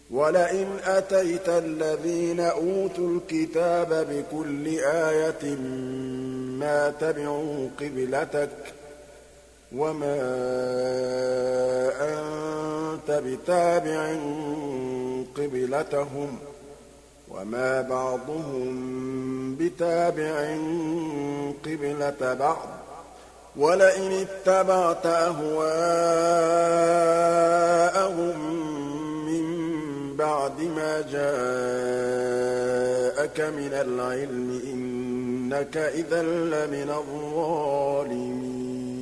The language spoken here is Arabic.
وَلَئِنْ أَتَيْتَ الَّذِينَ أُوتُوا الْكِتَابَ بِكُلِّ آيَةٍ مَّا تَبِعُوا قِبْلَتَكَ وَمَا أَنتَ بِتَابِعٍ قِبْلَتَهُمْ وَمَا بَعْضُهُم بِتَابِعٍ قِبْلَةَ بَعْضٍ ۚ وَلَئِنِ اتَّبَعْتَ أَهْوَاءَهُم مِّن بَعْدِ مَا جَاءَكَ مِنَ الْعِلْمِ إِنَّكَ إِذًا لَّمِنَ الظَّالِمِينَ